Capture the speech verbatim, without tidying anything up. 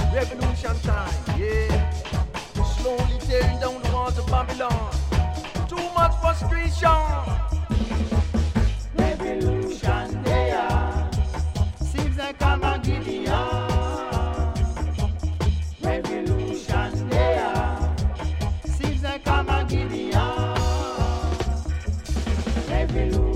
Revolution time, yeah. Slowly tearing down the walls of Babylon. Too much frustration. Revolution there. Seems like I'm a Gideon. Revolution there. Seems like I'm a Gideon. Revolution.